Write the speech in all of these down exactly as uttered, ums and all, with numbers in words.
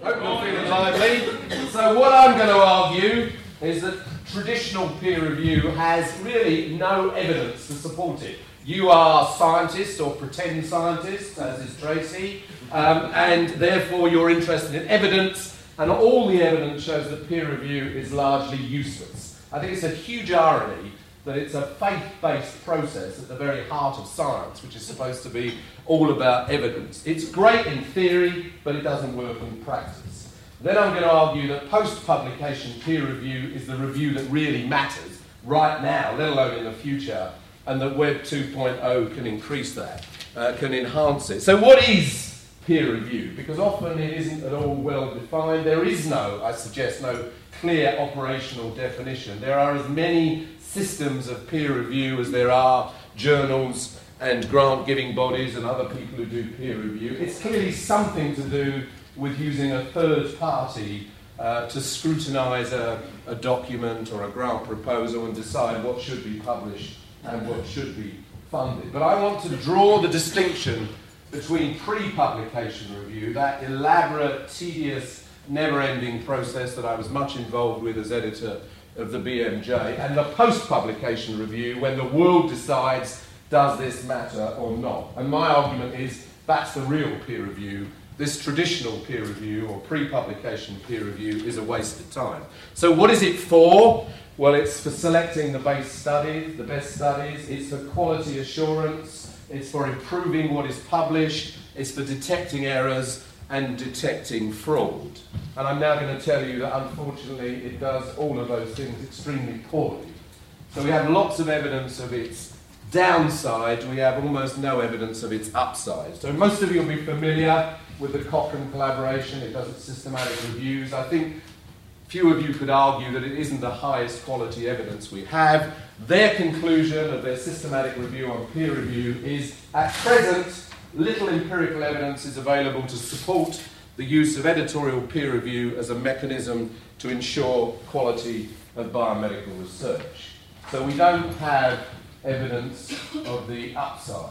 Hope you're feeling lively. So what I'm going to argue is that traditional peer review has really no evidence to support it. You are scientists or pretend scientists, as is Tracy, um, and therefore you're interested in evidence, and all the evidence shows that peer review is largely useless. I think it's a huge irony that it's a faith-based process at the very heart of science, which is supposed to be all about evidence. It's great in theory, but it doesn't work in practice. Then I'm going to argue that post-publication peer review is the review that really matters right now, let alone in the future, and that Web two point oh can increase that, uh, can enhance it. So what is peer review? Because often it isn't at all well defined. There is no, I suggest, no clear operational definition. There are as many systems of peer review as there are journals and grant-giving bodies and other people who do peer review. It's clearly something to do with using a third party uh, to scrutinise a, a document or a grant proposal and decide what should be published and what should be funded. But I want to draw the distinction between pre-publication review, that elaborate, tedious, never-ending process that I was much involved with as editor of the B M J, and the post-publication review when the world decides, does this matter or not? And my argument is that's the real peer review. This traditional peer review or pre-publication peer review is a waste of time. So what is it for? Well, it's for selecting the base studies, the best studies. It's for quality assurance. It's for improving what is published. It's for detecting errors and detecting fraud. And I'm now going to tell you that unfortunately it does all of those things extremely poorly. So we have lots of evidence of its downside, we have almost no evidence of its upside. So most of you will be familiar with the Cochrane collaboration. It does its systematic reviews. I think few of you could argue that it isn't the highest quality evidence we have. Their conclusion of their systematic review on peer review is, at present, little empirical evidence is available to support the use of editorial peer review as a mechanism to ensure quality of biomedical research. So we don't have evidence of the upside,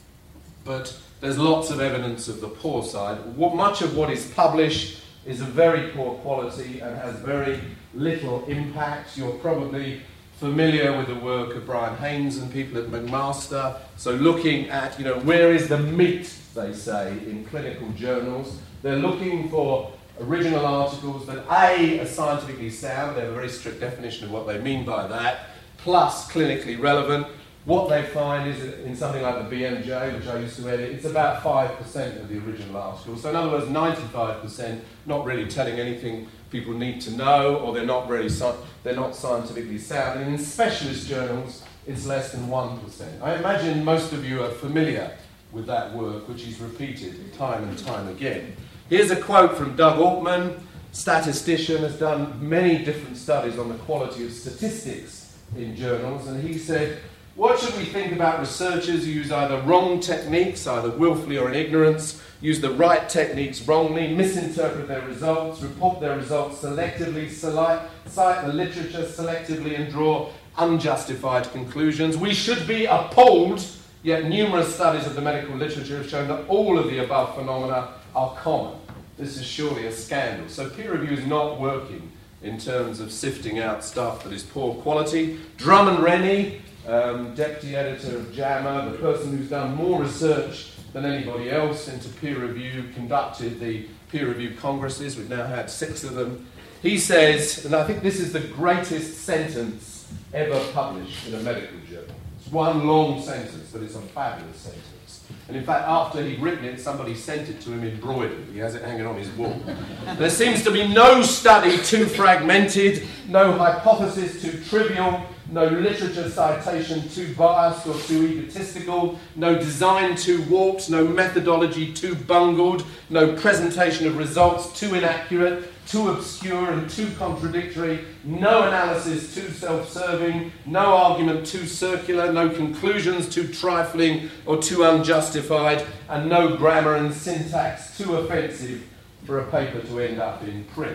but there's lots of evidence of the poor side. What, much of what is published is of very poor quality and has very little impact. You're probably familiar with the work of Brian Haynes and people at McMaster. So looking at, you know, where is the meat, they say, in clinical journals. They're looking for original articles that A, are scientifically sound. They have a very strict definition of what they mean by that, plus clinically relevant. What they find is that in something like the B M J, which I used to edit, it's about five percent of the original articles. So in other words, ninety-five percent not really telling anything people need to know, or they're not really they're not scientifically sound. And in specialist journals, it's less than one percent. I imagine most of you are familiar with that work, which is repeated time and time again. Here's a quote from Doug Altman, statistician, has done many different studies on the quality of statistics in journals, and he said, "What should we think about researchers who use either wrong techniques, either willfully or in ignorance, use the right techniques wrongly, misinterpret their results, report their results selectively, cite the literature selectively, and draw unjustified conclusions? We should be appalled, yet numerous studies of the medical literature have shown that all of the above phenomena are common. This is surely a scandal." So peer review is not working in terms of sifting out stuff that is poor quality. Drummond Rennie, Um, deputy editor of JAMA, the person who's done more research than anybody else into peer review, conducted the peer review congresses. We've now had six of them. He says, and I think this is the greatest sentence ever published in a medical journal. It's one long sentence, but it's a fabulous sentence. And in fact, after he'd written it, somebody sent it to him embroidered. He has it hanging on his wall. "There seems to be no study too fragmented, no hypothesis too trivial, no literature citation too biased or too egotistical, no design too warped, no methodology too bungled, no presentation of results too inaccurate, too obscure and too contradictory, no analysis too self-serving, no argument too circular, no conclusions too trifling or too unjustified, and no grammar and syntax too offensive for a paper to end up in print."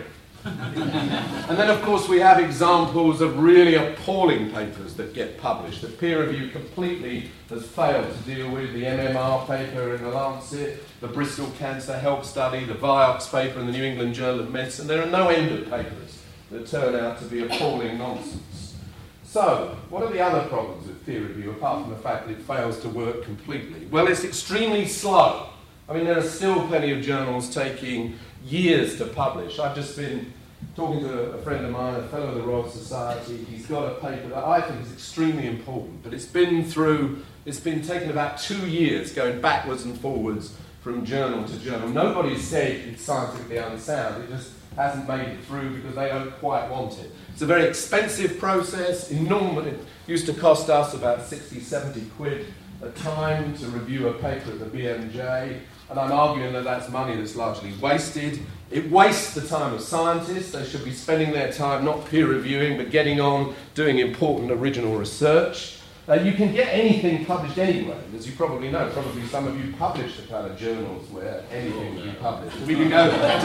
And then, of course, we have examples of really appalling papers that get published, that peer review completely has failed to deal with. The M M R paper in the Lancet, the Bristol Cancer Health Study, the Vioxx paper in the New England Journal of Medicine. There are no end of papers that turn out to be appalling nonsense. So, what are the other problems with peer review, apart from the fact that it fails to work completely? Well, it's extremely slow. I mean, there are still plenty of journals taking years to publish. I've just been talking to a friend of mine, a fellow of the Royal Society. He's got a paper that I think is extremely important, but it's been through, it's been taken about two years going backwards and forwards from journal to journal. Nobody said it's scientifically unsound, it just hasn't made it through because they don't quite want it. It's a very expensive process, enormous. It used to cost us about sixty, seventy quid a time to review a paper at the B M J. And I'm arguing that that's money that's largely wasted. It wastes the time of scientists. They should be spending their time not peer reviewing, but getting on, doing important original research. Uh, you can get anything published anyway, as you probably know. Probably some of you publish the kind of journals where anything can be published. We can go there.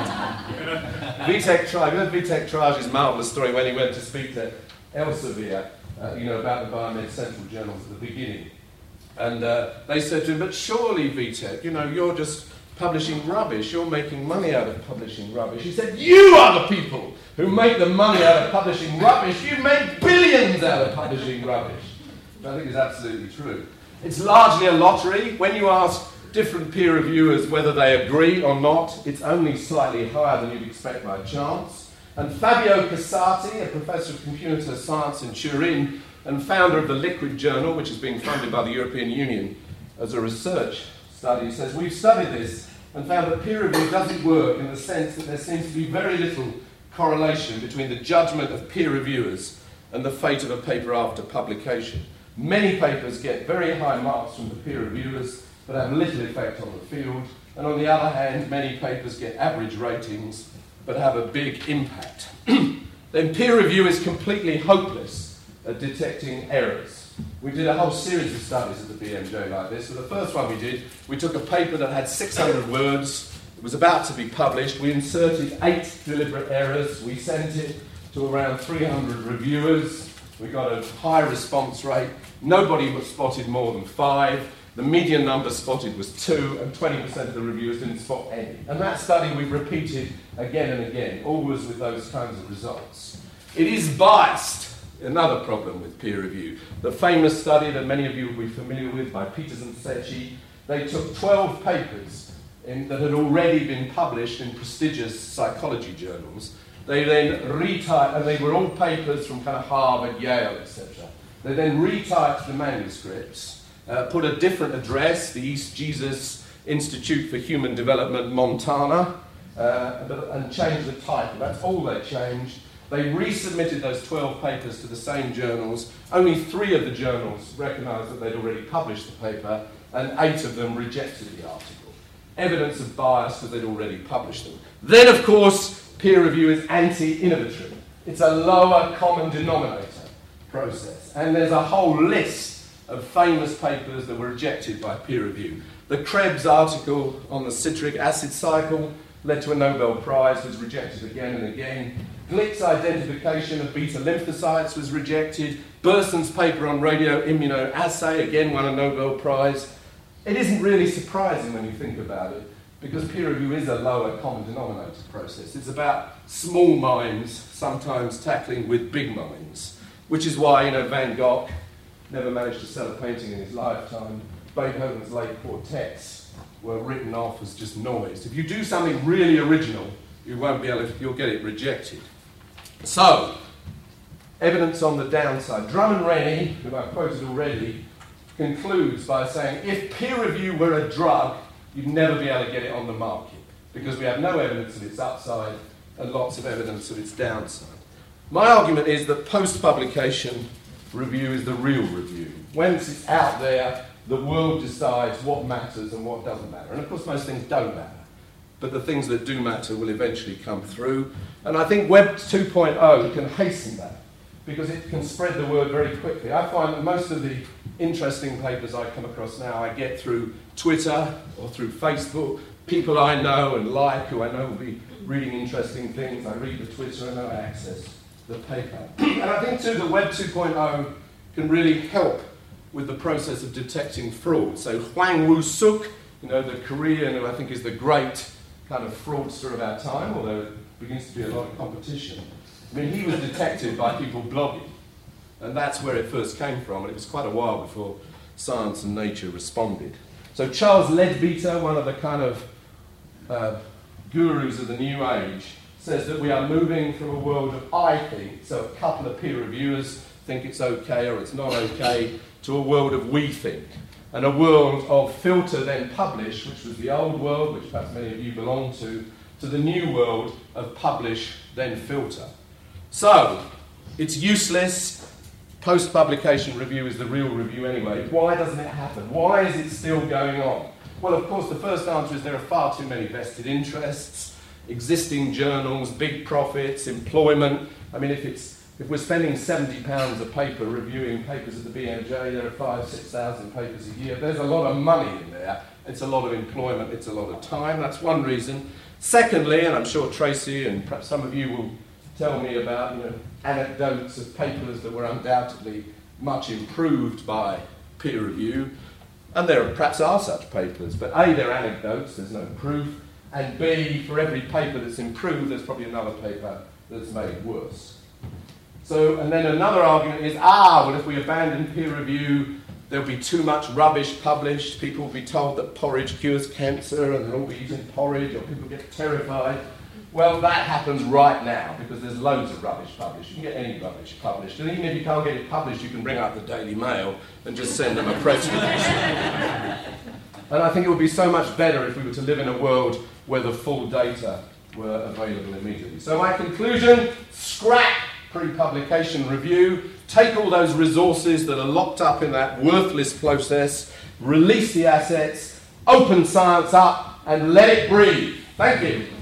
Vitek Trage, Vitek Trage's marvellous story when he went to speak to Elsevier, uh, you know, about the Biomed Central journals at the beginning. And uh, they said to him, but surely, Vitek, you know, you're just publishing rubbish. You're making money out of publishing rubbish. He said, you are the people who make the money out of publishing rubbish. You make billions out of publishing rubbish. I think it's absolutely true. It's largely a lottery. When you ask different peer reviewers whether they agree or not, it's only slightly higher than you'd expect by chance. And Fabio Casati, a professor of computer science in Turin, and founder of the Liquid Journal, which is being funded by the European Union as a research study, says, we've studied this and found that peer review doesn't work in the sense that there seems to be very little correlation between the judgment of peer reviewers and the fate of a paper after publication. Many papers get very high marks from the peer reviewers, but have little effect on the field, and on the other hand, many papers get average ratings, but have a big impact. Then peer review is completely hopeless at detecting errors. We did a whole series of studies at the B M J like this. So the first one we did, we took a paper that had six hundred words. It was about to be published. We inserted eight deliberate errors. We sent it to around three hundred reviewers. We got a high response rate. Nobody spotted more than five. The median number spotted was two, and twenty percent of the reviewers didn't spot any. And that study we repeated again and again, always with those kinds of results. It is biased. Another problem with peer review. The famous study that many of you will be familiar with by Peters and Secchi, they took twelve papers in, that had already been published in prestigious psychology journals. They then retyped, and they were all papers from kind of Harvard, Yale, et cetera. They then retyped the manuscripts, uh, put a different address, the East Jesus Institute for Human Development, Montana, uh, and changed the title. That's all they changed. They resubmitted those twelve papers to the same journals. Only three of the journals recognised that they'd already published the paper, and eight of them rejected the article. Evidence of bias because they'd already published them. Then, of course, peer review is anti-innovatory. It's a lower common denominator process. And there's a whole list of famous papers that were rejected by peer review. The Krebs article on the citric acid cycle led to a Nobel Prize, was rejected again and again. Glick's identification of beta lymphocytes was rejected. Burson's paper on radioimmunoassay again won a Nobel Prize. It isn't really surprising when you think about it, because peer review is a lower common denominator process. It's about small minds sometimes tackling with big minds, which is why, you know, Van Gogh never managed to sell a painting in his lifetime. Beethoven's late quartets were written off as just noise. If you do something really original, you won't be able to, you'll get it rejected. So, evidence on the downside. Drummond Rennie, who I've quoted already, concludes by saying, if peer review were a drug, you'd never be able to get it on the market, because we have no evidence of its upside and lots of evidence of its downside. My argument is that post-publication review is the real review. Once it's out there, the world decides what matters and what doesn't matter. And of course, most things don't matter. But the things that do matter will eventually come through. And I think Web two point oh can hasten that, because it can spread the word very quickly. I find that most of the interesting papers I come across now, I get through Twitter or through Facebook, people I know and like, who I know will be reading interesting things. I read the Twitter and I access the paper. And I think too that Web two point oh can really help with the process of detecting fraud. So Hwang Woo-suk, you know, the Korean who I think is the great kind of fraudster of our time, although there begins to be a lot of competition. I mean, he was detected by people blogging, and that's where it first came from, and it was quite a while before Science and Nature responded. So Charles Leadbeater, one of the kind of uh, gurus of the new age, says that we are moving from a world of I think, so a couple of peer reviewers think it's okay or it's not okay, to a world of we think, and a world of filter then publish, which was the old world, which perhaps many of you belong to, to the new world of publish then filter. So, it's useless. Post-publication review is the real review anyway. Why doesn't it happen? Why is it still going on? Well, of course, the first answer is there are far too many vested interests, existing journals, big profits, employment. I mean, if it's if we're spending seventy pounds a paper reviewing papers at the B M J, there are five, six thousand papers a year. There's a lot of money in there. It's a lot of employment. It's a lot of time. That's one reason. Secondly, and I'm sure Tracy and perhaps some of you will tell me about, you know, anecdotes of papers that were undoubtedly much improved by peer review, and there are, perhaps are such papers, but A, they're anecdotes, there's no proof, and B, for every paper that's improved, there's probably another paper that's made worse. So, and then another argument is, ah, well, if we abandon peer review, there'll be too much rubbish published, people will be told that porridge cures cancer, and they'll all be eating porridge, or people get terrified. Well, that happens right now, because there's loads of rubbish published. You can get any rubbish published. And even if you can't get it published, you can bring up the Daily Mail and just send them a press release. And I think it would be so much better if we were to live in a world where the full data were available immediately. So my conclusion, scrap pre-publication review, take all those resources that are locked up in that worthless process, release the assets, open science up, and let it breathe. Thank you.